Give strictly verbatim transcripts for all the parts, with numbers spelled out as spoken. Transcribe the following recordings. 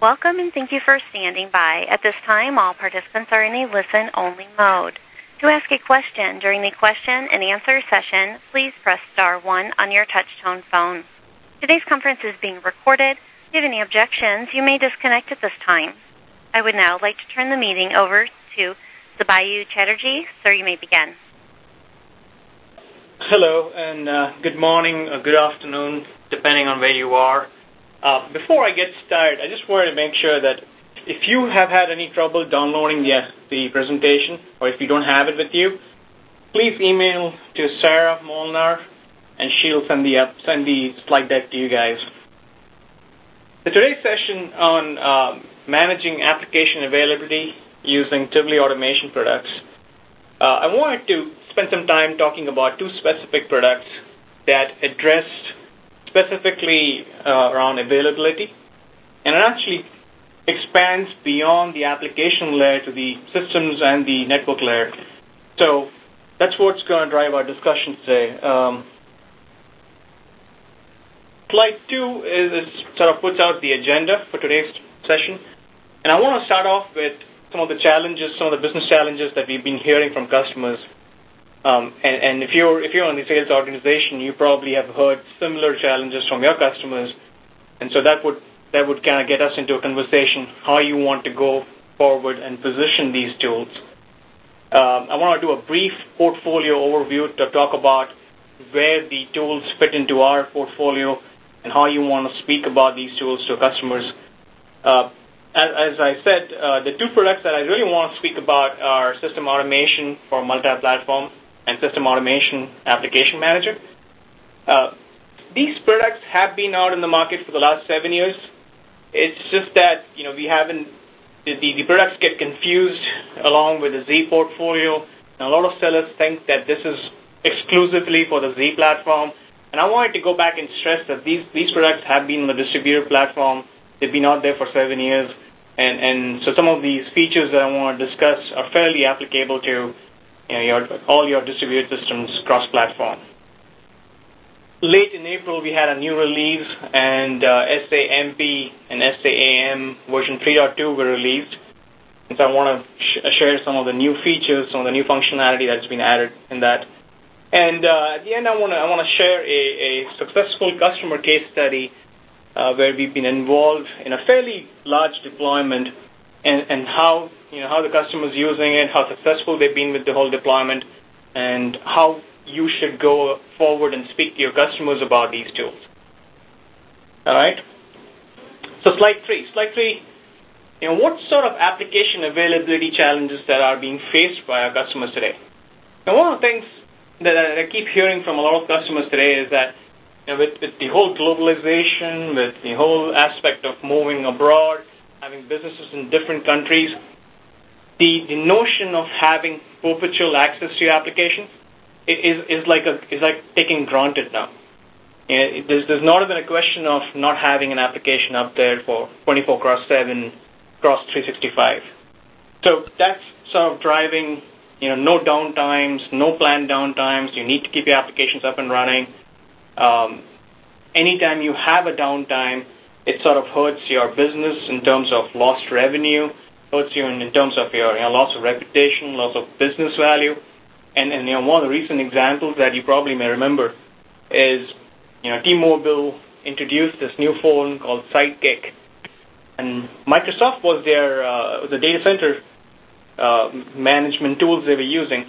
Welcome and thank you for standing by. At this time, all participants are in a listen-only mode. To ask a question during the question and answer session, please press star one on your touch-tone phone. Today's conference is being recorded. If you have any objections, you may disconnect at this time. I would now like to turn the meeting over to Sabayu Chatterjee. Sir, you may begin. Hello, and uh, good morning or good afternoon, depending on where you are. Uh, before I get started, I just wanted to make sure that if you have had any trouble downloading the, the presentation, or if you don't have it with you, please email to Sarah Molnar, and she'll send the, up, send the slide deck to you guys. So today's session on um, managing application availability using Tivoli automation products, uh, I wanted to spend some time talking about two specific products that address specifically uh, around availability, and it actually expands beyond the application layer to the systems and the network layer. So that's what's going to drive our discussion today. Um, slide two is, is sort of puts out the agenda for today's session, and I want to start off with some of the challenges, some of the business challenges that we've been hearing from customers. Um, and, and if you're if you're in the sales organization, you probably have heard similar challenges from your customers, and so that would that would kind of get us into a conversation how you want to go forward and position these tools. Um, I want to do a brief portfolio overview to talk about where the tools fit into our portfolio and how you want to speak about these tools to customers. Uh, as, as I said, uh, the two products that I really want to speak about are System Automation for multi-platform and System Automation Application Manager. Uh, these products have been out in the market for the last seven years. It's just that, you know, we haven't, the, the, the products get confused along with the Z portfolio, and a lot of sellers think that this is exclusively for the Z platform. And I wanted to go back and stress that these, these products have been on the distributor platform. They've been out there for seven years. And, and so some of these features that I want to discuss are fairly applicable to You know, your, all your distributed systems cross-platform. Late in April, we had a new release, and uh, S A M P and S A A M version three point two were released. And so I want to sh- share some of the new features, some of the new functionality that's been added in that. And uh, at the end, I want to I want to share a, a successful customer case study uh, where we've been involved in a fairly large deployment, and, and how you know how the customer's using it, how successful they've been with the whole deployment, and how you should go forward and speak to your customers about these tools. All right. So slide three. Slide three. You know, what sort of application availability challenges that are being faced by our customers today? Now, one of the things that I keep hearing from a lot of customers today is that you know, with, with the whole globalization, with the whole aspect of moving abroad, having businesses in different countries, the, the notion of having perpetual access to your application is, is like a is like taking granted now. You know, there's, there's not even a question of not having an application up there for twenty-four cross seven, cross three sixty-five. So that's sort of driving, you know, no downtimes, no planned downtimes. You need to keep your applications up and running. Um, anytime you have a downtime, it sort of hurts your business in terms of lost revenue, hurts you in, in terms of your you know, loss of reputation, loss of business value. And, and you know, one of the recent examples that you probably may remember is, you know, T-Mobile introduced this new phone called Sidekick. And Microsoft was their uh, the data center uh, management tools they were using.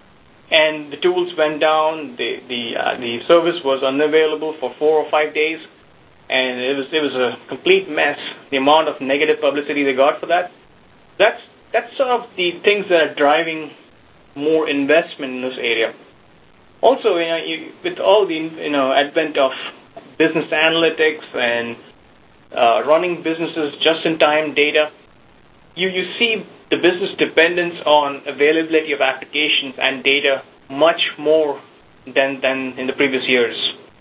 And the tools went down, the, the, uh, the service was unavailable for four or five days. And it was it was a complete mess. The amount of negative publicity they got for that. That's that's sort of the things that are driving more investment in this area. Also, you know, you, with all the you know advent of business analytics and uh, running businesses just-in-time data, you you see the business dependence on availability of applications and data much more than than in the previous years.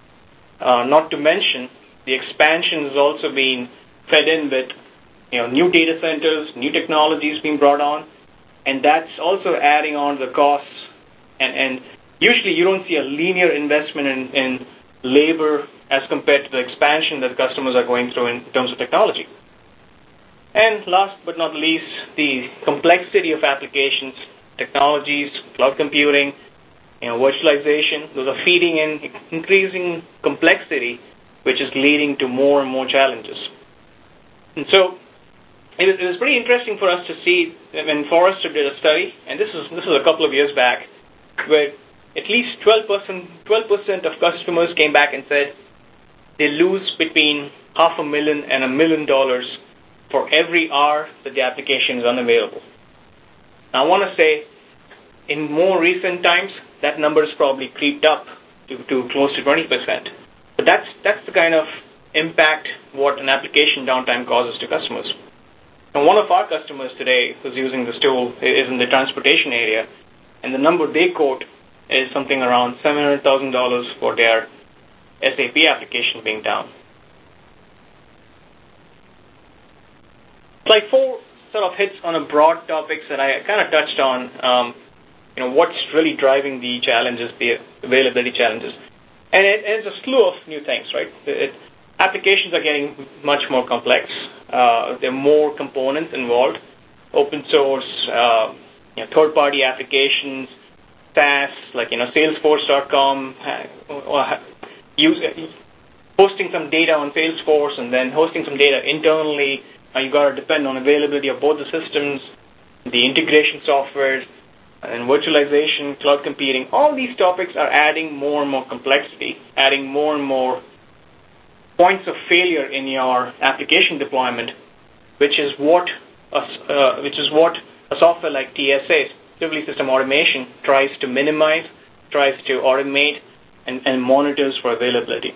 Uh, not to mention, the expansion has also been fed in with you know, new data centers, new technologies being brought on, and that's also adding on the costs. And, and usually you don't see a linear investment in, in labor as compared to the expansion that customers are going through in terms of technology. And last but not least, the complexity of applications, technologies, cloud computing, you know, virtualization. Those are feeding in increasing complexity, which is leading to more and more challenges. And so it was, it was pretty interesting for us to see when Forrester did a study, and this is this is a couple of years back, where at least twelve percent twelve percent of customers came back and said they lose between half a million and a million dollars for every hour that the application is unavailable. Now, I want to say, in more recent times, that number has probably creeped up to, to close to twenty percent. But that's that's the kind of impact what an application downtime causes to customers. And one of our customers today who's using this tool is in the transportation area, and the number they quote is something around seven hundred thousand dollars for their S A P application being down. Slide four sort of hits on a broad topics that I kind of touched on. Um, you know, what's really driving the challenges, the availability challenges. And it, it's a slew of new things, right? It, applications are getting much more complex. Uh, there are more components involved. Open source, uh, you know, third-party applications, SaaS, like, you know, Salesforce dot com, uh, use, hosting some data on Salesforce and then hosting some data internally. Uh, you got to depend on availability of both the systems, the integration software, and virtualization, cloud computing. All these topics are adding more and more complexity, adding more and more points of failure in your application deployment, which is what a, uh, which is what a software like T S A, Tivoli System Automation, tries to minimize, tries to automate, and, and monitors for availability.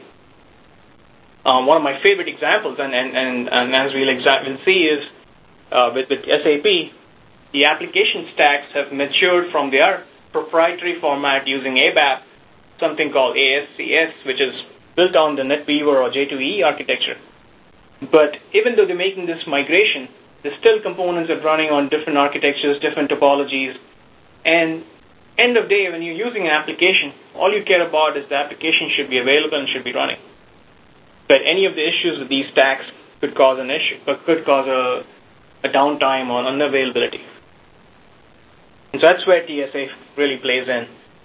Um, one of my favorite examples, and, and, and, and as we'll, exa- we'll see, is uh, with, with S A P, the application stacks have matured from their proprietary format using A B A P, something called A S C S, which is built on the NetWeaver or J two E architecture. But even though they're making this migration, there's still components that are running on different architectures, different topologies. And end of day, when you're using an application, all you care about is the application should be available and should be running. But any of the issues with these stacks could cause an issue, or could cause a, a downtime or unavailability. And so that's where T S A really plays in.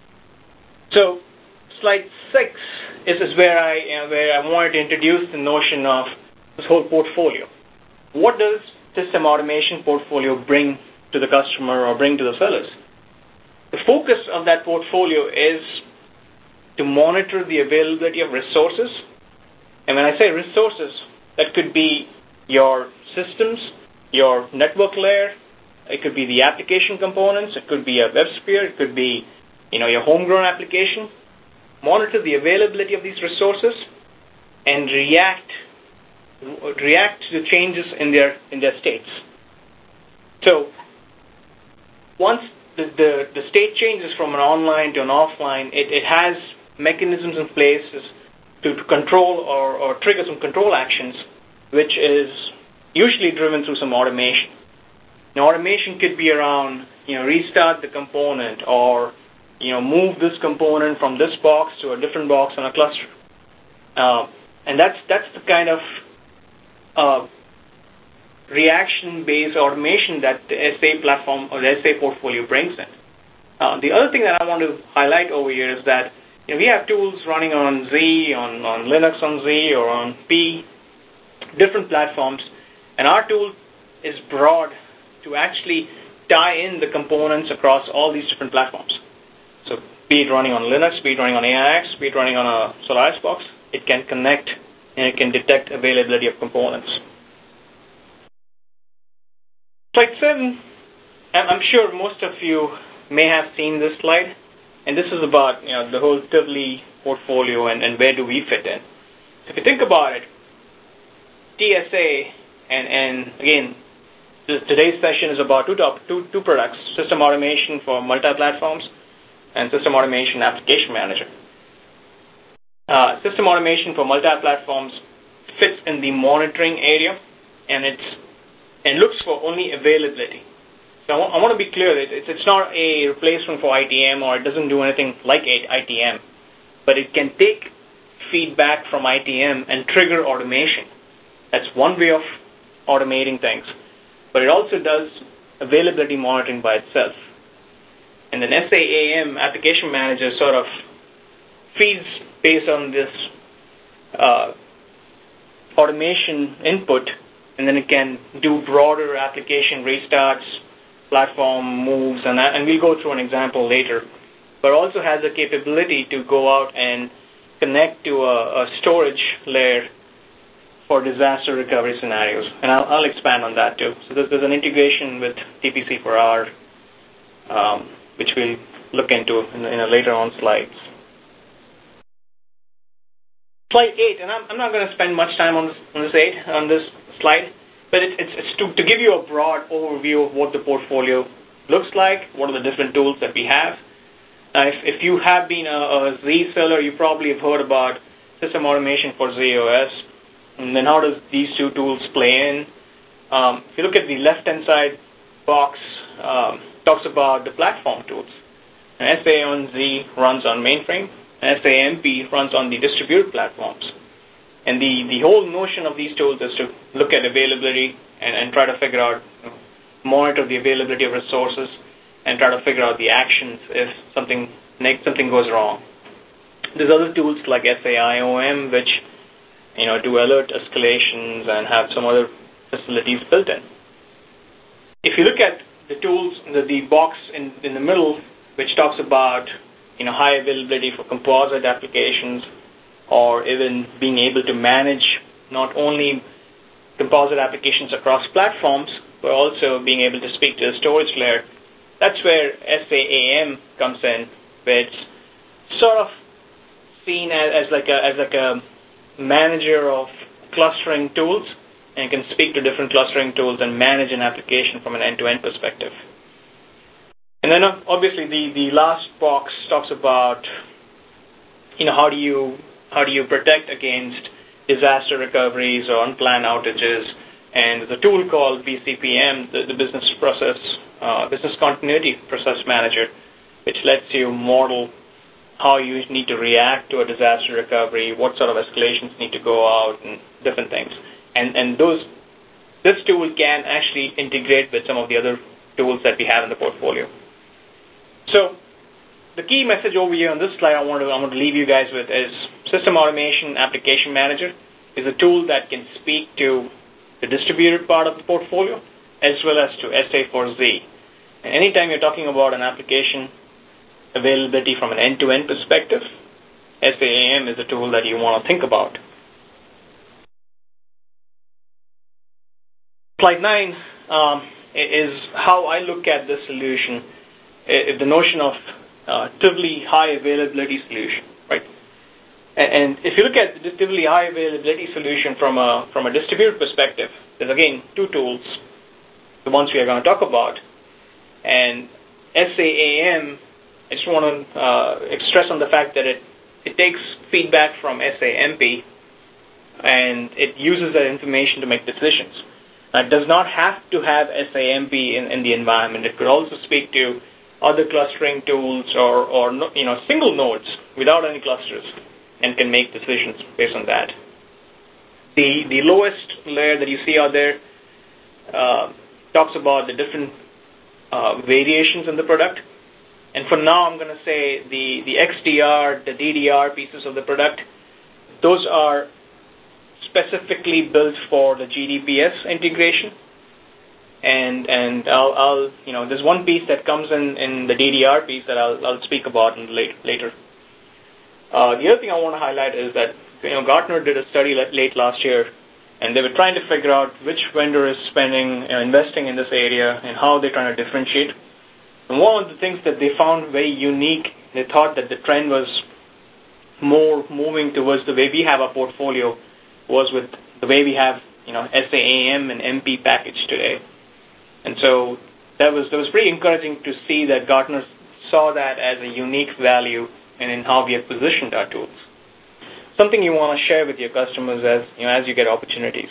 So slide six is, is where I you know, where I wanted to introduce the notion of this whole portfolio. What does system automation portfolio bring to the customer or bring to the sellers? The focus of that portfolio is to monitor the availability of resources. And when I say resources, that could be your systems, your network layer, it could be the application components, it could be a WebSphere, it could be, you know, your homegrown application. Monitor the availability of these resources and react react to the changes in their in their states. So once the, the, the state changes from an online to an offline, it, it has mechanisms in place to, to control or, or trigger some control actions, which is usually driven through some automation. Now, automation could be around, you know, restart the component or, you know, move this component from this box to a different box on a cluster. Uh, and that's that's the kind of uh, reaction-based automation that the S A platform or the S A portfolio brings in. Uh, the other thing that I want to highlight over here is that, you know, we have tools running on Z, on, on Linux on Z, or on P, different platforms, and our tool is broad to actually tie in the components across all these different platforms. So be it running on Linux, be it running on A I X, be it running on a Solaris box, it can connect and it can detect availability of components. Slide seven, I'm sure most of you may have seen this slide, and this is about, you know, the whole Tivoli portfolio and, and where do we fit in. So if you think about it, T S A, and, and again, today's session is about two, top, two, two products, System Automation for multi-platforms and System Automation Application Manager. Uh, System Automation for multi-platforms fits in the monitoring area, and it's and looks for only availability. So I want, I want to be clear that it's, it's not a replacement for I T M, or it doesn't do anything like I T M, but it can take feedback from I T M and trigger automation. That's one way of automating things, but it also does availability monitoring by itself. And then S A A M, Application Manager, sort of feeds based on this uh, automation input, and then it can do broader application restarts, platform moves, and, that, and we'll go through an example later. But also has the capability to go out and connect to a, a storage layer for disaster recovery scenarios. And I'll, I'll expand on that too. So there's, there's an integration with T P C four R, um, which we'll look into in, in a later on slides. Slide eight, and I'm, I'm not going to spend much time on this, on this eight, on this slide, but it, it's, it's to, to give you a broad overview of what the portfolio looks like, what are the different tools that we have. Uh, if, if you have been a, a Z seller, you probably have heard about system automation for Z O S, and then how does these two tools play in. Um, if you look at the left-hand side box, um, talks about the platform tools. And S A on Z runs on mainframe, and S A M P runs on the distributed platforms. And the, the whole notion of these tools is to look at availability and, and try to figure out, you know, monitor the availability of resources, and try to figure out the actions if something something goes wrong. There's other tools like S A I O M, which, you know, do alert escalations and have some other facilities built in. If you look at the tools, the, the box in, in the middle, which talks about, you know, high availability for composite applications, or even being able to manage not only composite applications across platforms, but also being able to speak to the storage layer. That's where S A A M comes in, where it's sort of seen as, as like a as like a manager of clustering tools, and can speak to different clustering tools and manage an application from an end-to-end perspective. And then obviously the, the last box talks about, you know, how do you how do you protect against disaster recoveries or unplanned outages. And the tool called B C P M, the, the business process, uh, business continuity process manager, which lets you model how you need to react to a disaster recovery, what sort of escalations need to go out, and different things. And and those, this tool can actually integrate with some of the other tools that we have in the portfolio. So the key message over here on this slide I want to I want to leave you guys with is System Automation Application Manager is a tool that can speak to the distributed part of the portfolio as well as to S A four Z. And anytime you're talking about an application availability from an end-to-end perspective, S A A M is a tool that you want to think about. Slide nine um, is how I look at this solution, the notion of uh, Tivoli high availability solution, right? And if you look at the Tivoli high availability solution from a from a distributed perspective, there's again two tools, the ones we are going to talk about. And S A A M, I just want to uh, stress on the fact that it, it takes feedback from S A M P and it uses that information to make decisions. Now, it does not have to have S A M P in, in the environment. It could also speak to other clustering tools or, or you know, single nodes without any clusters, and can make decisions based on that. The the lowest layer that you see out there uh, talks about the different uh, variations in the product. And for now, I'm going to say the, the X D R, the D D R pieces of the product, those are specifically built for the G D P S integration. And and I'll, I'll you know, there's one piece that comes in, in the D D R piece that I'll, I'll speak about in late, later. Uh, the other thing I want to highlight is that, you know, Gartner did a study late last year, and they were trying to figure out which vendor is spending, you know, investing in this area, and how they're trying to differentiate. And one of the things that they found very unique, they thought that the trend was more moving towards the way we have our portfolio, was with the way we have, you know, S A A M and M P package today. And so that was that was pretty encouraging to see that Gartner saw that as a unique value and in how we have positioned our tools. Something you want to share with your customers as you know as you get opportunities.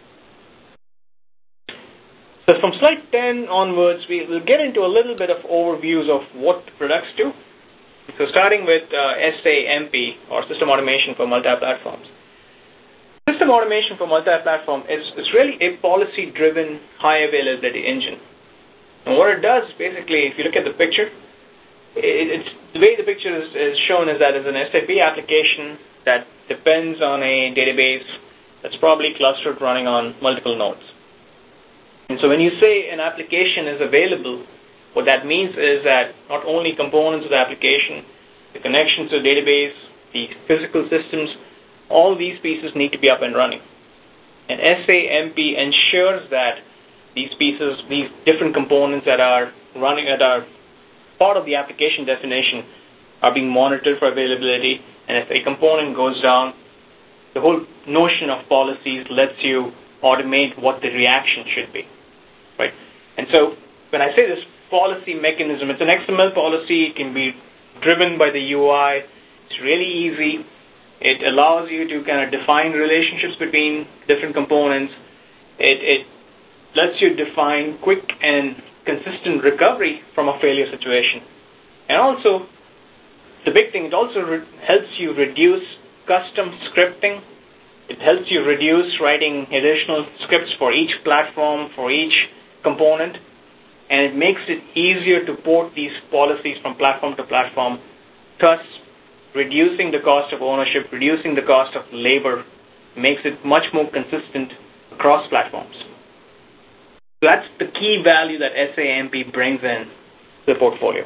So from slide ten onwards, we will get into a little bit of overviews of what the products do. So starting with uh, S A M P, or System Automation for Multi-Platforms. System System automation for multi-platform is, is really a policy-driven high availability engine. And what it does, basically, if you look at the picture, it, it's the way the picture is, is shown is that it's an S A P application that depends on a database that's probably clustered running on multiple nodes. And so when you say an application is available, what that means is that not only components of the application, the connections to the database, the physical systems, all these pieces need to be up and running. And S A M P ensures that these pieces, these different components that are running, that are part of the application definition, are being monitored for availability. And if a component goes down, the whole notion of policies lets you automate what the reaction should be, right? And so when I say this policy mechanism, it's an X M L policy. It can be driven by the U I. It's really easy. It allows you to kind of define relationships between different components. It, it lets you define quick and consistent recovery from a failure situation. And also, the big thing, it also re- helps you reduce custom scripting. It helps you reduce writing additional scripts for each platform, for each component. And it makes it easier to port these policies from platform to platform, thus reducing the cost of ownership, reducing the cost of labor, makes it much more consistent across platforms. So that's the key value that S A M P brings in to the portfolio.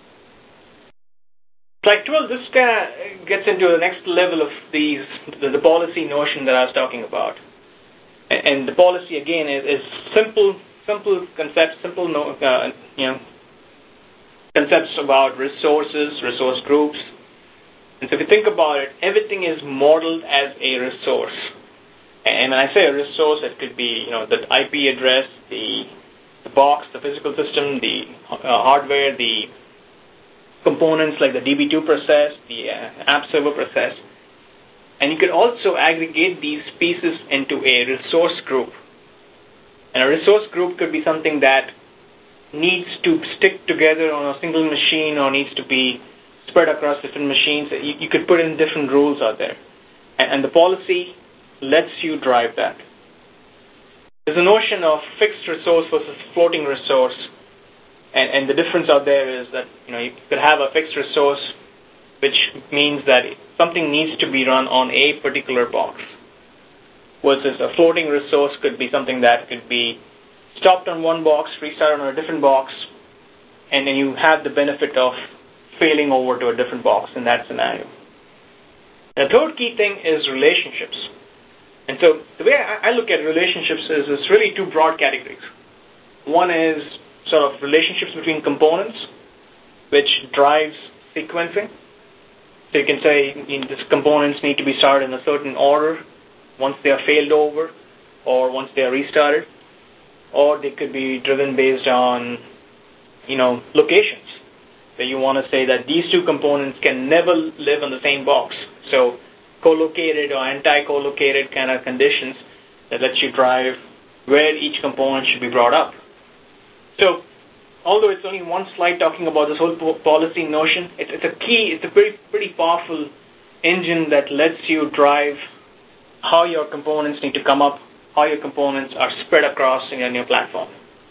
Slide twelve, this kind of gets into the next level of these, the, the policy notion that I was talking about. And, and the policy, again, is, is simple simple concepts, simple no, uh, you know, concepts about resources, resource groups. And so if you think about it, everything is modeled as a resource. And when I say a resource, it could be, you know, the I P address, the, the box, the physical system, the uh, hardware, the components like the D B two process, the uh, app server process. And you could also aggregate these pieces into a resource group. And a resource group could be something that needs to stick together on a single machine or needs to be spread across different machines. You, you could put in different rules out there. And, and the policy lets you drive that. There's a notion of fixed resource versus floating resource. And, and the difference out there is that, you know, you could have a fixed resource, which means that something needs to be run on a particular box. Versus a floating resource could be something that could be stopped on one box, restarted on a different box, and then you have the benefit of failing over to a different box in that scenario. The third key thing is relationships. And so the way I look at relationships is it's really two broad categories. One is sort of relationships between components, which drives sequencing. So you can say you know, these components need to be started in a certain order once they are failed over or once they are restarted. Or they could be driven based on, you know, locations. So you want to say that these two components can never live in the same box. So co-located or anti-co-located kind of conditions that let you drive where each component should be brought up. So although it's only one slide talking about this whole policy notion, it's, it's a key, it's a pretty, pretty powerful engine that lets you drive how your components need to come up, how your components are spread across in your new platform.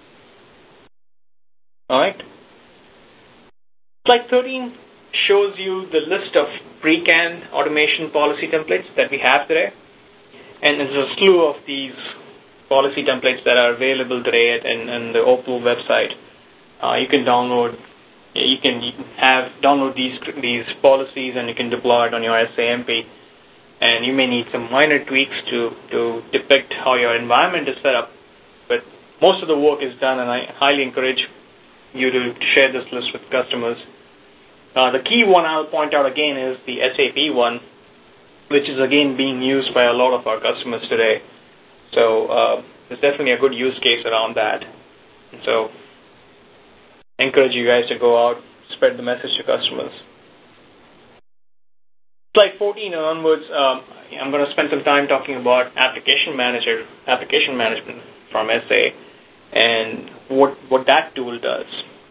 All right. Slide thirteen shows you the list of pre-canned automation policy templates that we have today. And there's a slew of these policy templates that are available today at in, in the Opal website. Uh, you can download, you can have download these these policies and you can deploy it on your S A M P. And you may need some minor tweaks to, to depict how your environment is set up. But most of the work is done, and I highly encourage you to share this list with customers. Uh, the key one I'll point out again is the S A P one, which is again being used by a lot of our customers today. So uh, there's definitely a good use case around that. And so I encourage you guys to go out, spread the message to customers. Slide fourteen and onwards, um, I'm going to spend some time talking about application manager, application management from S A, and what what that tool does.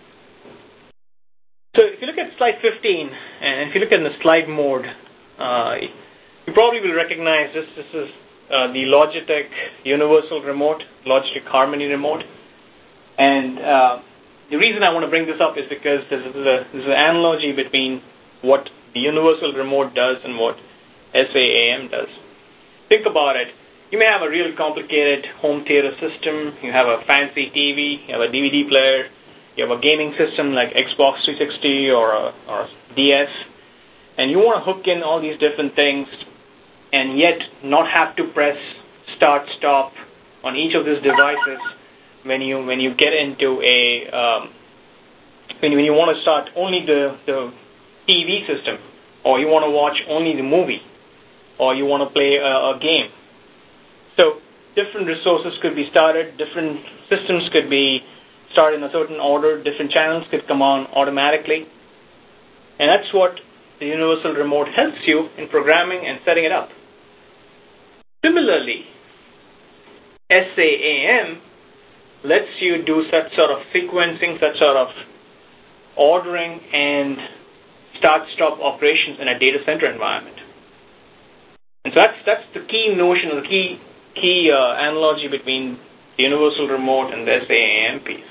So if you look at slide fifteen, and if you look at the slide mode, uh, you probably will recognize this. This is uh, the Logitech Universal Remote, Logitech Harmony Remote. And uh, the reason I want to bring this up is because this is, a, this is an analogy between what the Universal Remote does and what S A A M does. Think about it. You may have a real complicated home theater system. You have a fancy T V. You have a D V D player. You have a gaming system like Xbox three sixty or a, or a D S. And you want to hook in all these different things and yet not have to press start, stop on each of these devices when you when you get into a, um, when, when you want to start only the, the T V system, or you want to watch only the movie, or you want to play a, a game. So different resources could be started, different systems could be started in a certain order, different channels could come on automatically. And that's what the Universal Remote helps you in programming and setting it up. Similarly, S A A M lets you do such sort of sequencing, such sort of ordering and start-stop operations in a data center environment. And so that's that's the key notion, or the key key uh, analogy between the Universal Remote and the S A A M piece.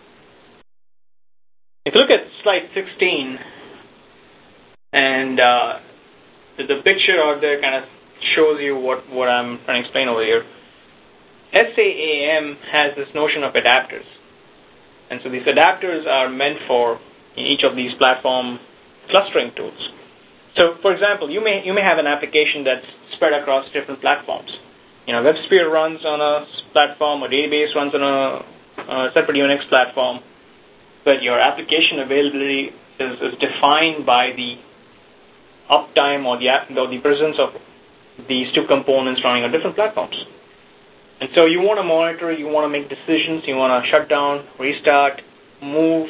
If you look at slide sixteen, and uh, the, the picture out there kind of shows you what, what I'm trying to explain over here. S A A M has this notion of adapters. And so these adapters are meant for each of these platform clustering tools. So, for example, you may you may have an application that's spread across different platforms. You know, WebSphere runs on a platform, or database runs on a, a separate Unix platform, but your application availability is, is defined by the uptime or the, or the presence of these two components running on different platforms. And so you want to monitor, you want to make decisions, you want to shut down, restart, move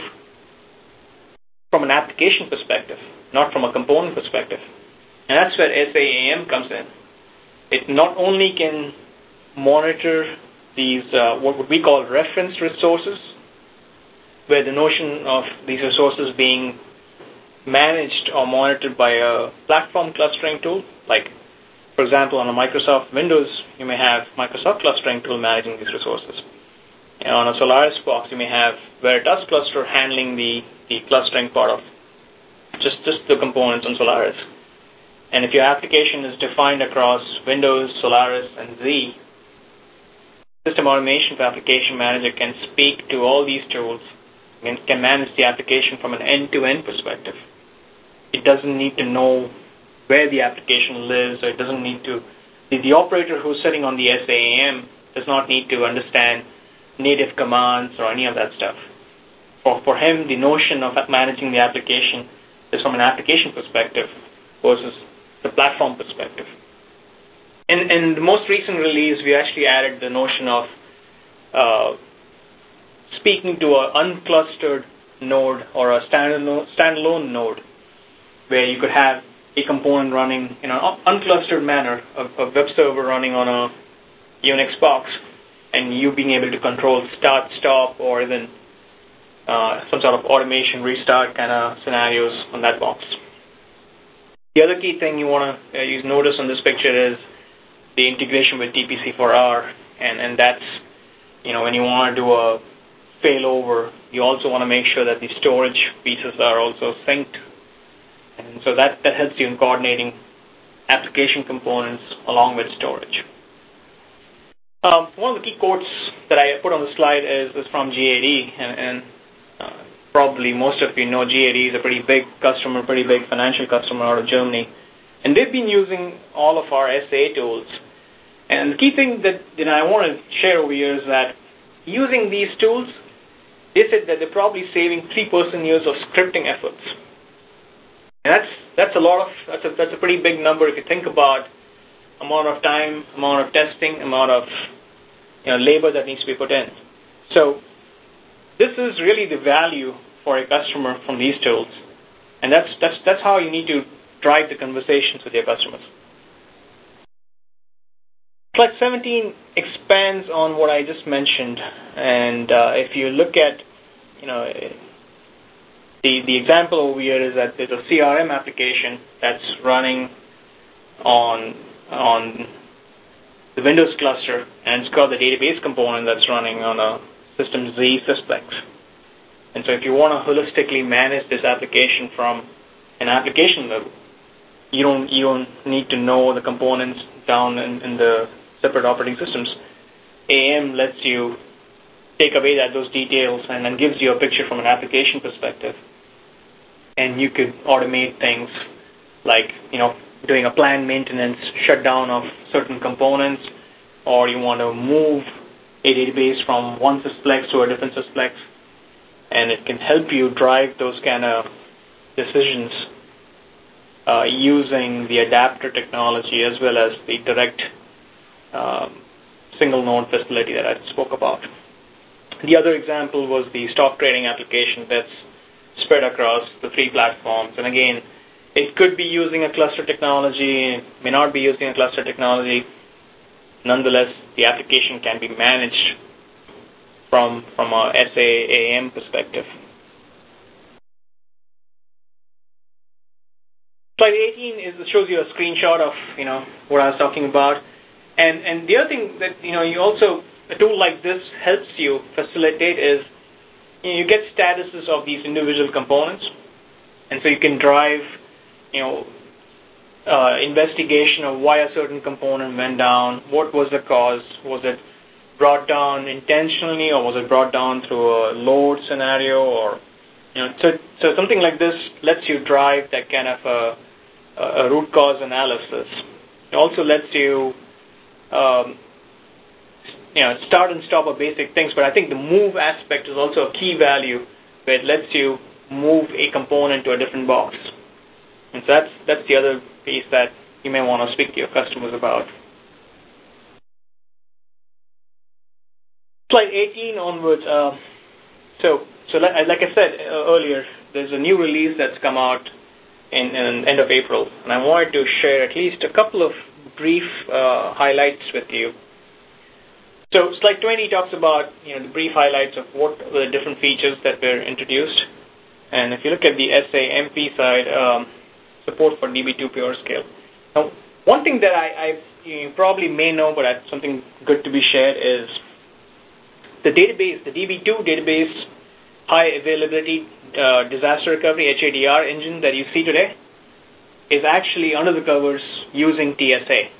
from an application perspective, not from a component perspective. And that's where S A A M comes in. It not only can monitor these, uh, what we call reference resources, where the notion of these resources being managed or monitored by a platform clustering tool, like, for example, on a Microsoft Windows, you may have Microsoft clustering tool managing these resources. And on a Solaris box, you may have Veritas cluster handling the, the clustering part of just, just the components on Solaris. And if your application is defined across Windows, Solaris, and Z, System Automation for Application Manager can speak to all these tools and can manage the application from an end-to-end perspective. It doesn't need to know where the application lives, or it doesn't need to, the, the operator who's sitting on the S A A M does not need to understand native commands or any of that stuff. For, for him, the notion of managing the application is from an application perspective versus the platform perspective. In, in the most recent release, we actually added the notion of uh, speaking to an unclustered node or a standalone, standalone node, where you could have a component running in an unclustered manner, a, a web server running on a Unix box, and you being able to control start, stop, or even uh, some sort of automation restart kind of scenarios on that box. The other key thing you want to uh, use notice on this picture is the integration with T P C four R, and, and that's, you know, when you want to do a failover, you also want to make sure that the storage pieces are also synced. And so that, that helps you in coordinating application components along with storage. Um, one of the key quotes that I put on the slide is, is from G A D, and, and uh, probably most of you know G A D is a pretty big customer, pretty big financial customer out of Germany. And they've been using all of our S A tools. And the key thing that you know, I want to share over here is that using these tools, they said that they're probably saving three person years of scripting efforts. And that's that's a lot of that's a that's a pretty big number if you think about amount of time, amount of testing, amount of you know labor that needs to be put in. So this is really the value for a customer from these tools, and that's that's that's how you need to drive the conversations with your customers. Slide seventeen expands on what I just mentioned, and uh, if you look at you know. The, the example over here is that there's a C R M application that's running on on the Windows cluster, and it's got the database component that's running on a system Z Sysplex. And so if you want to holistically manage this application from an application level, you don't you don't need to know the components down in, in the separate operating systems. A M lets you take away that those details and then gives you a picture from an application perspective. And you could automate things like, you know, doing a planned maintenance shutdown of certain components, or you want to move a database from one Sysplex to a different Sysplex, and it can help you drive those kind of decisions uh, using the adapter technology as well as the direct um, single node facility that I spoke about. The other example was the stock trading application that's spread across the three platforms. And again, it could be using a cluster technology, it may not be using a cluster technology. Nonetheless, the application can be managed from, from a S A A M perspective. Slide eighteen is, shows you a screenshot of, you know, what I was talking about. And, and the other thing that, you know, you also, a tool like this helps you facilitate is, you know, you get statuses of these individual components. And so you can drive, you know, uh, investigation of why a certain component went down, what was the cause, was it brought down intentionally, or was it brought down through a load scenario, or, you know, so, so something like this lets you drive that kind of a, a root cause analysis. It also lets you, um, you know, start and stop are basic things, but I think the move aspect is also a key value where it lets you move a component to a different box. And so that's, that's the other piece that you may want to speak to your customers about. Slide eighteen onwards. Uh, so, so like, like I said uh, earlier, there's a new release that's come out in, in end of April, and I wanted to share at least a couple of brief uh, highlights with you. So, slide twenty talks about, you know, the brief highlights of what were the different features that were introduced. And if you look at the S A M P side, um, support for D B two PureScale. Now, one thing that I, I you probably may know, but that's something good to be shared, is the database, the D B two database high availability uh, disaster recovery H A D R engine that you see today is actually under the covers using T S A.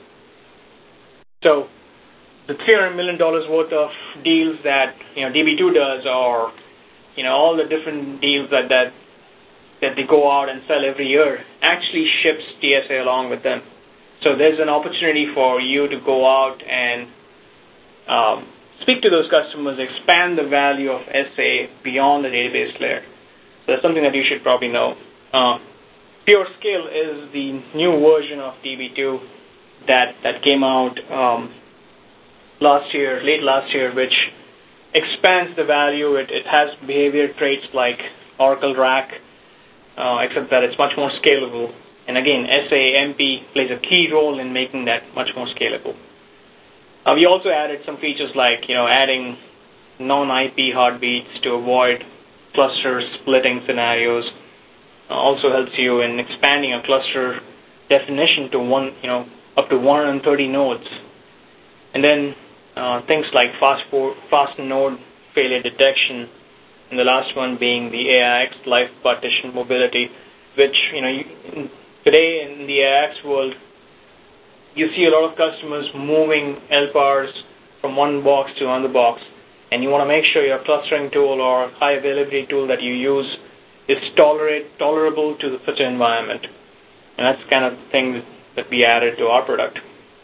So the three hundred million dollars worth of deals that, you know, D B two does, or, you know, all the different deals that, that that they go out and sell every year, actually ships T S A along with them. So there's an opportunity for you to go out and um, speak to those customers, expand the value of S A beyond the database layer. So that's something that you should probably know. Uh, PureScale is the new version of D B two that, that came out um, last year, late last year, which expands the value. It, it has behavior traits like Oracle RAC, uh, except that it's much more scalable. And again, S A M P plays a key role in making that much more scalable. Uh, we also added some features like, you know, adding non-I P heartbeats to avoid cluster splitting scenarios. Uh, also helps you in expanding a cluster definition to one, you know, up to one hundred thirty nodes. And then uh, things like fast, for, fast node failure detection, and the last one being the A I X live partition mobility, which, you know, you, today in the A I X world, you see a lot of customers moving L P A Rs from one box to another box, and you want to make sure your clustering tool or high availability tool that you use is tolerate, tolerable to such an environment. And that's the kind of thing that we added to our product.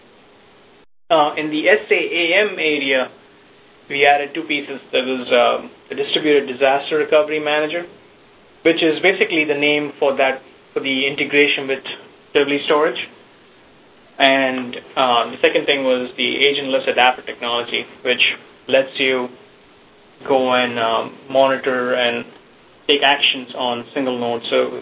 Uh, in the S A A M area, we added two pieces. There was uh, the Distributed Disaster Recovery Manager, which is basically the name for that for the integration with Tivoli storage. And uh, the second thing was the agentless adapter technology, which lets you go and um, monitor and take actions on single node servers.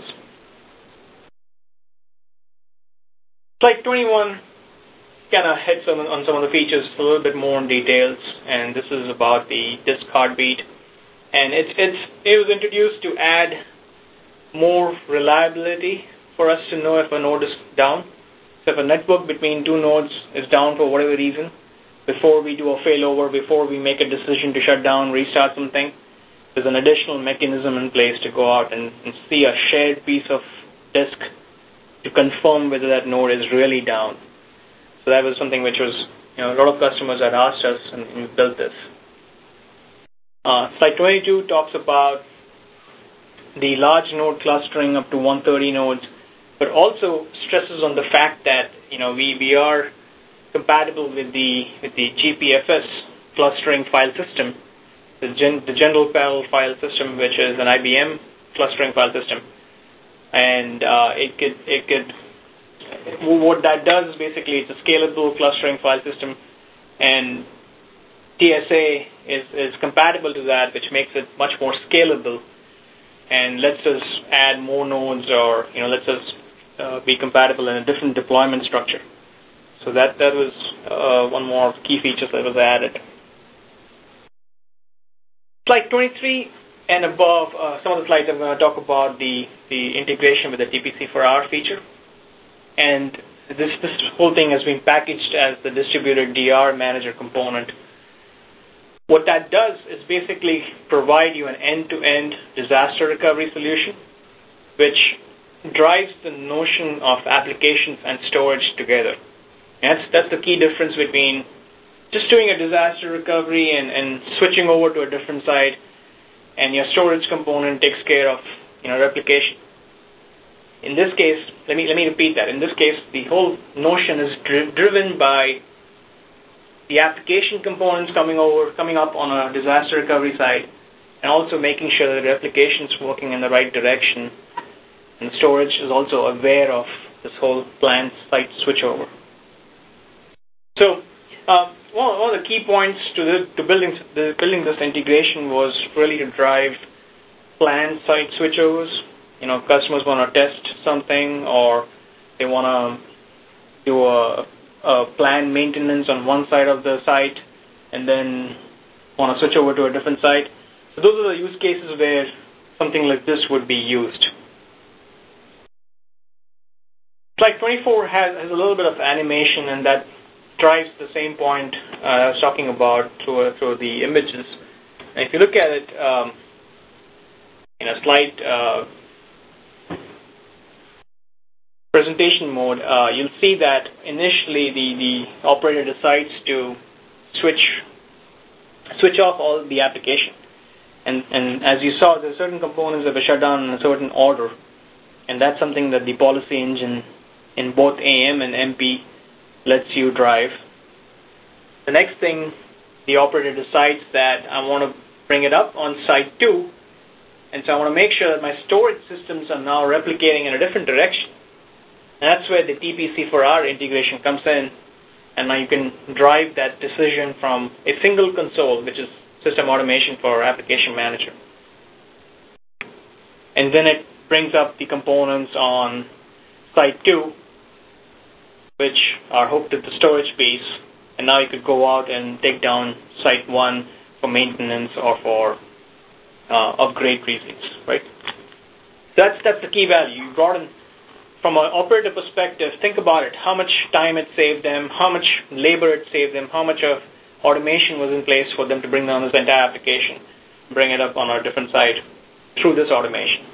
Slide twenty-one kind of hits on, on some of the features a little bit more in details, and this is about the disk heartbeat. And it's it's it was introduced to add more reliability for us to know if a node is down. So if a network between two nodes is down for whatever reason, before we do a failover, before we make a decision to shut down, restart something, there's an additional mechanism in place to go out and, and see a shared piece of disk to confirm whether that node is really down. So that was something which was, you know, a lot of customers had asked us, and we built this. Uh, slide twenty-two talks about the large node clustering up to one hundred thirty nodes, but also stresses on the fact that, you know, we, we are compatible with the with the G P F S clustering file system, the, gen, the General Perl file system, which is an I B M clustering file system, and uh, it could it could what that does is basically it's a scalable clustering file system, and T S A is is compatible to that, which makes it much more scalable and lets us add more nodes, or you know lets us uh, be compatible in a different deployment structure. So that that was uh, one more key feature that was added. Slide twenty-three and above, uh, some of the slides I'm going to talk about the, the integration with the T P C four R feature. And this, this whole thing has been packaged as the distributed D R manager component. What that does is basically provide you an end-to-end disaster recovery solution, which drives the notion of applications and storage together. And that's, that's the key difference between just doing a disaster recovery and, and switching over to a different site, and your storage component takes care of, you know, replication. In this case, let me let me repeat that. In this case, the whole notion is dri- driven by the application components coming over, coming up on a disaster recovery side, and also making sure that the replication is working in the right direction, and storage is also aware of this whole planned site switchover. So, uh, one, one of the key points to, the, to building the, building this integration was really to drive planned site switchovers. You know, customers want to test something, or they want to do a, a planned maintenance on one side of the site and then want to switch over to a different site. So those are the use cases where something like this would be used. Slide twenty-four has, has a little bit of animation, and that drives the same point uh, I was talking about through, uh, through the images. And if you look at it um, in a slide uh, presentation mode, uh, you'll see that initially the, the operator decides to switch switch off all the application. And, and as you saw, there are certain components that were shut down in a certain order, and that's something that the policy engine in both A M and M P lets you drive. The next thing, the operator decides that I want to bring it up on site two, and so I want to make sure that my storage systems are now replicating in a different direction. And that's where the T P C four R integration comes in, and now you can drive that decision from a single console, which is system automation for application manager. And then it brings up the components on site two, which are hooked to the storage piece, and now you could go out and take down site one for maintenance or for uh, upgrade reasons, right? So that's, that's the key value. You brought in, from an operator perspective, think about it, how much time it saved them, how much labor it saved them, how much of automation was in place for them to bring down this entire application, bring it up on a different site through this automation.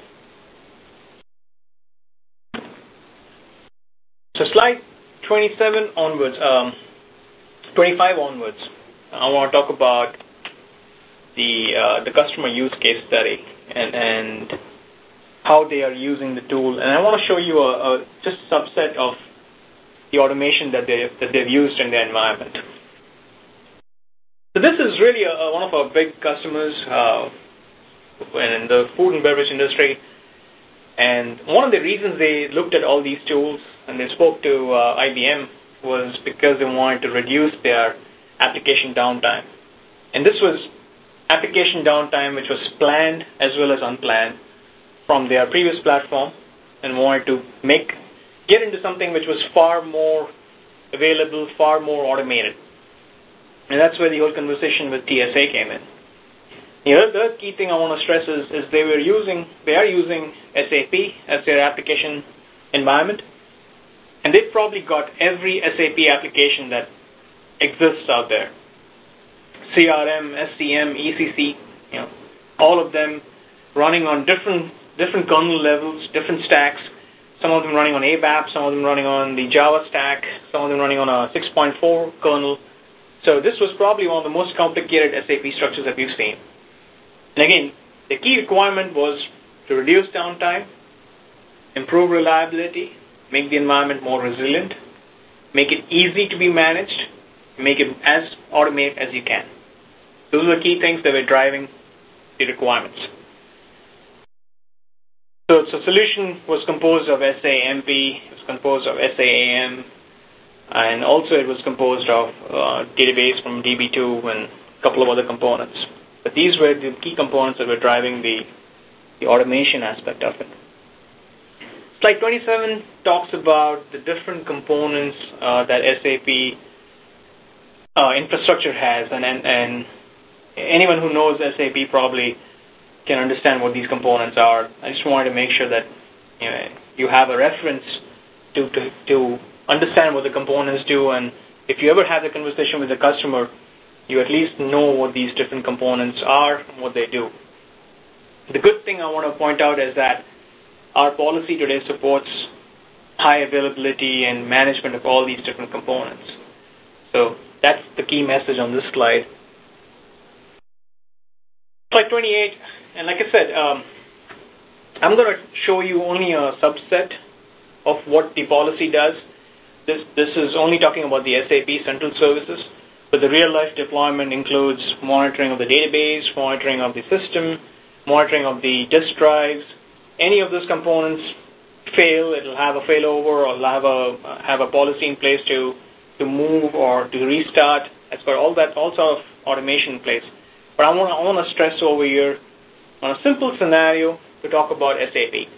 So slide twenty-seven onwards, um, twenty-five onwards, I want to talk about the uh, the customer use case study and, and how they are using the tool. And I want to show you a, a just subset of the automation that they that they've used in their environment. So this is really a, a, one of our big customers uh, in the food and beverage industry. And one of the reasons they looked at all these tools and they spoke to uh, I B M was because they wanted to reduce their application downtime. And this was application downtime which was planned as well as unplanned from their previous platform, and wanted to make get into something which was far more available, far more automated. And that's where the whole conversation with T S A came in. The other key thing I want to stress is, is they were using, they are using S A P as their application environment. And they've probably got every S A P application that exists out there. C R M, S C M, E C C, you know, all of them running on different different kernel levels, different stacks. Some of them running on A B A P, some of them running on the Java stack, some of them running on a six point four kernel. So this was probably one of the most complicated S A P structures that we've seen. And again, the key requirement was to reduce downtime, improve reliability, make the environment more resilient, make it easy to be managed, make it as automated as you can. Those are the key things that were driving the requirements. So the solution was composed of S A M P, it was composed of S A A M, and also it was composed of uh, database from D B two and a couple of other components. But these were the key components that were driving the, the automation aspect of it. Slide twenty-seven talks about the different components uh, that S A P uh, infrastructure has, and, and, and anyone who knows S A P probably can understand what these components are. I just wanted to make sure that you know, you have a reference to, to, to understand what the components do, and if you ever have a conversation with a customer, you at least know what these different components are and what they do. The good thing I want to point out is that our policy today supports high availability and management of all these different components. So that's the key message on this slide. Slide twenty-eight, and like I said, um, I'm going to show you only a subset of what the policy does. This, this is only talking about the S A P central services, but the real-life deployment includes monitoring of the database, monitoring of the system, monitoring of the disk drives. Any of those components fail, it'll have a failover, or it'll have a have a policy in place to to move or to restart. It's got all that all sort of automation in place. But I want to I want to stress over here on a simple scenario to talk about S A P.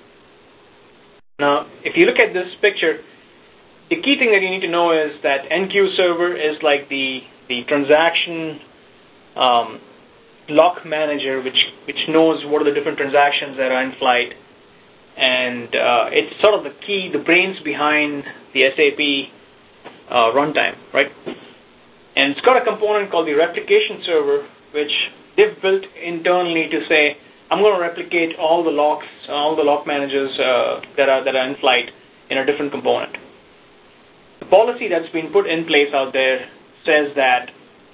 Now, if you look at this picture, the key thing that you need to know is that N Q server is like the the transaction um, lock manager, which which knows what are the different transactions that are in flight, and uh, it's sort of the key, the brains behind the S A P uh, runtime, right? And it's got a component called the replication server, which they've built internally to say, I'm going to replicate all the locks, all the lock managers uh, that are that are in flight in a different component. The policy that's been put in place out there says that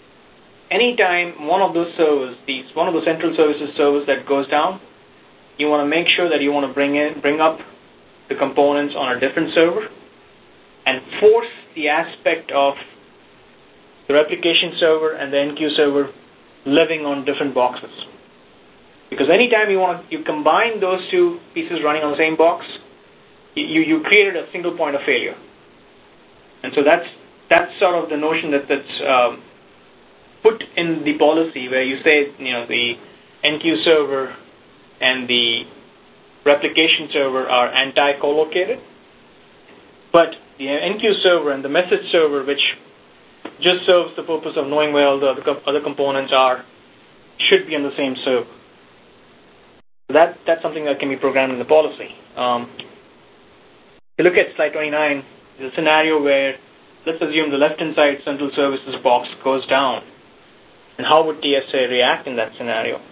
anytime one of those servers, these one of the central services servers that goes down, you want to make sure that you want to bring in, bring up the components on a different server and force the aspect of the replication server and the N Q server living on different boxes. Because anytime you want to you combine those two pieces running on the same box, you, you created a single point of failure. And so that's that's sort of the notion that that's um, put in the policy, where you say, you know, the N Q server and the replication server are anti-collocated, but the N Q server and the message server, which just serves the purpose of knowing where all the other, co- other components are, should be on the same server. That that's something that can be programmed in the policy. Um, if you look at slide twenty-nine, there's a scenario where, let's assume the left-hand side central services box goes down. And how would T S A react in that scenario?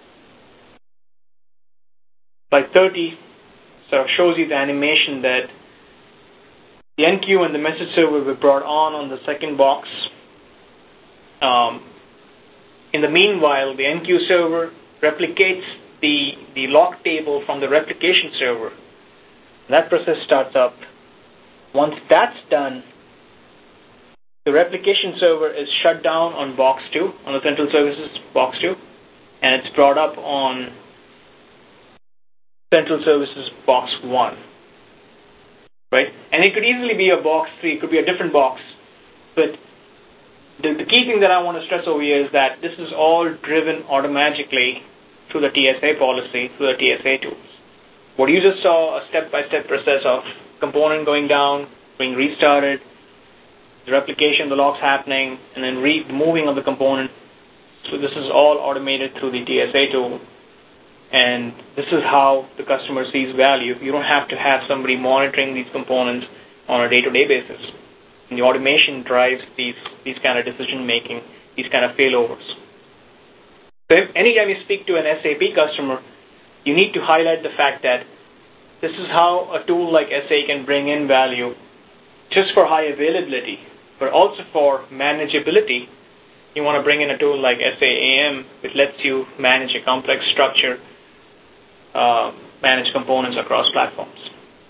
Slide thirty sort of shows you the animation that the N Q and the message server were brought on on the second box. Um, in the meanwhile, the N Q server replicates the, the lock table from the replication server. That process starts up. Once that's done, the replication server is shut down on box two, on the central services box two, and it's brought up on central services box one. Right? And it could easily be a box three, it could be a different box. But the, the key thing that I want to stress over here is that this is all driven automatically through the T S A policy, through the T S A tools. What you just saw, a step-by-step process of component going down, being restarted, the replication, the locks happening, and then re- moving of the component. So this is all automated through the T S A tool. And this is how the customer sees value. You don't have to have somebody monitoring these components, on a day-to-day basis. And the automation drives these, these kind of decision-making, these kind of failovers. So if, anytime you speak to an S A P customer, you need to highlight the fact that this is how a tool like S A can bring in value just for high availability, but also for manageability. You want to bring in a tool like S A A M, which lets you manage a complex structure, uh, manage components across platforms.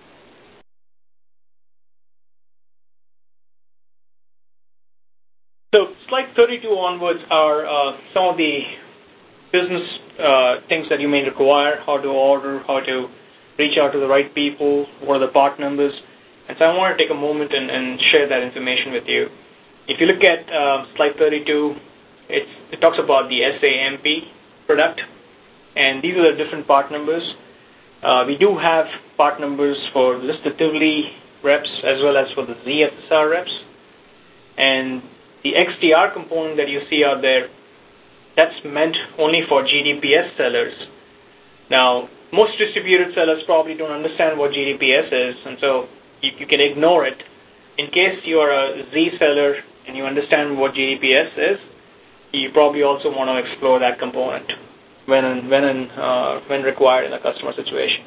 So slide thirty-two onwards are uh, some of the business uh, things that you may require, how to order, how to reach out to the right people, what are the part numbers. And so I want to take a moment and, and share that information with you. If you look at uh, slide thirty-two, it's, it talks about the S A M P product, and these are the different part numbers. Uh, we do have part numbers for just the Tivoli reps as well as for the Z F S R reps. And the X D R component that you see out there, that's meant only for G D P S sellers. Now, most distributed sellers probably don't understand what G D P S is, and so you, you can ignore it. In case you are a Z seller and you understand what G D P S is, you probably also want to explore that component when in, when in, uh, when required in a customer situation.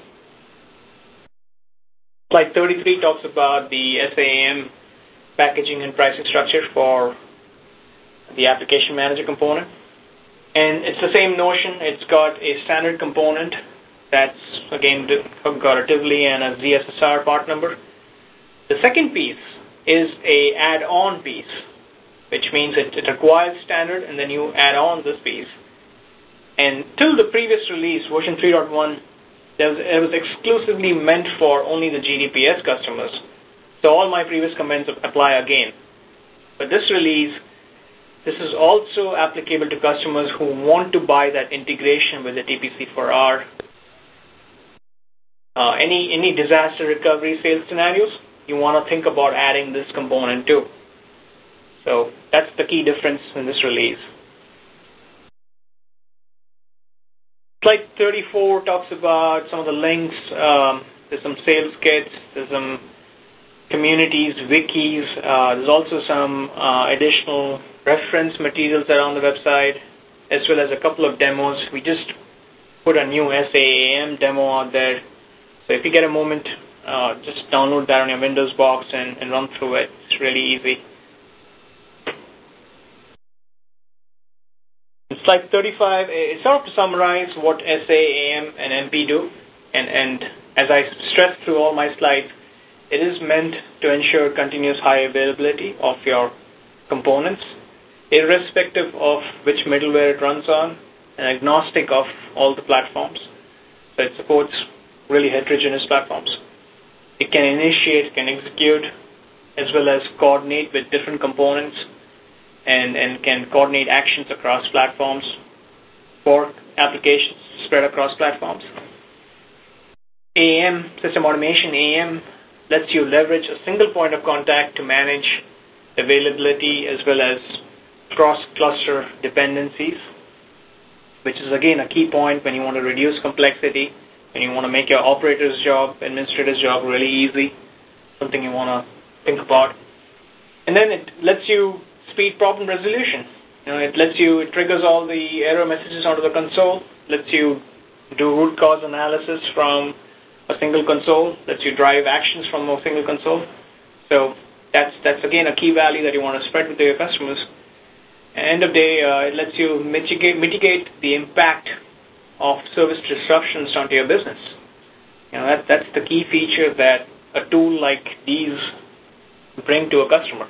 Slide thirty-three talks about the S A A M packaging and pricing structure for the application manager component. And it's the same notion. It's got a standard component that's, again, got a Tivoli and a Z S S R part number. The second piece is a add-on piece, which means it, it requires standard, and then you add on this piece. And till the previous release, version three point one, it was, it was exclusively meant for only the G D P S customers. So all my previous comments apply again. But this release, this is also applicable to customers who want to buy that integration with the T P C four R. Uh, any, any disaster recovery sales scenarios, you want to think about adding this component too. So that's the key difference in this release. Slide thirty-four talks about some of the links. Um, there's some sales kits. There's some communities, wikis. Uh, there's also some uh, additional reference materials that are on the website, as well as a couple of demos. We just put a new S A A M demo out there. So if you get a moment, uh, just download that on your Windows box and, and run through it. It's really easy. In slide thirty-five, it's sort of to summarize what S A A M and M P do. And, and as I stress through all my slides, it is meant to ensure continuous high availability of your components, irrespective of which middleware it runs on, and agnostic of all the platforms. So it supports really heterogeneous platforms. It can initiate, can execute, as well as coordinate with different components, and, and can coordinate actions across platforms for applications spread across platforms. A A M, System Automation A A M, lets you leverage a single point of contact to manage availability as well as cross-cluster dependencies, which is again a key point when you want to reduce complexity, when you want to make your operator's job, administrator's job really easy, something you want to think about. And then it lets you speed problem resolution. You know, it lets you, it triggers all the error messages onto the console, lets you do root cause analysis from a single console, lets you drive actions from a single console. So that's, that's again, a key value that you want to spread with your customers. At the end of the day, uh, it lets you mitigate, mitigate the impact of service disruptions onto your business. You know, that, that's the key feature that a tool like these bring to a customer.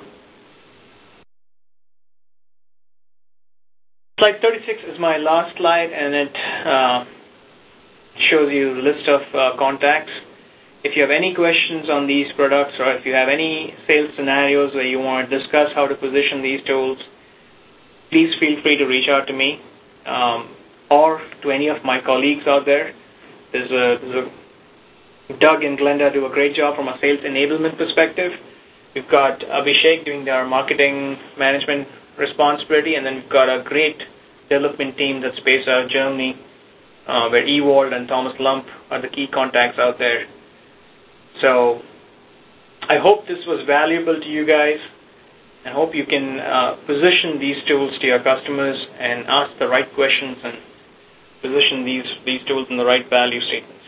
Slide thirty-six is my last slide, and it uh, shows you a list of uh, contacts. If you have any questions on these products, or if you have any sales scenarios where you want to discuss how to position these tools, please feel free to reach out to me um, or to any of my colleagues out there. There's a, there's a Doug and Glenda do a great job from a sales enablement perspective. We've got Abhishek doing our marketing management responsibility, and then we've got a great development team that's based out of Germany, uh, where Ewald and Thomas Lump are the key contacts out there. So I hope this was valuable to you guys. I hope you can uh, position these tools to your customers and ask the right questions and position these, these tools in the right value statements.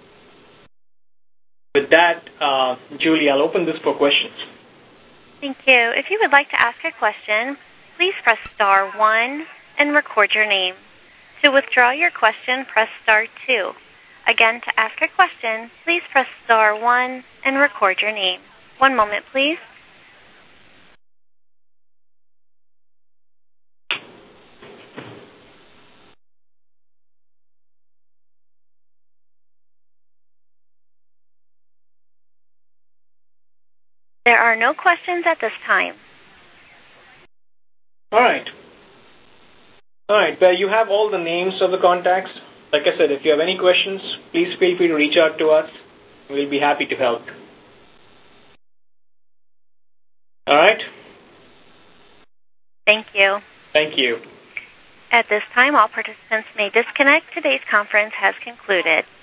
With that, uh, Julie, I'll open this for questions. Thank you. If you would like to ask a question, please press star one and record your name. To withdraw your question, press star two. Again, to ask a question, please press star one and record your name. One moment, please. There are no questions at this time. All right. All right. Well, you have all the names of the contacts. Like I said, if you have any questions, please feel free to reach out to us. We'll be happy to help. All right? Thank you. Thank you. At this time, all participants may disconnect. Today's conference has concluded.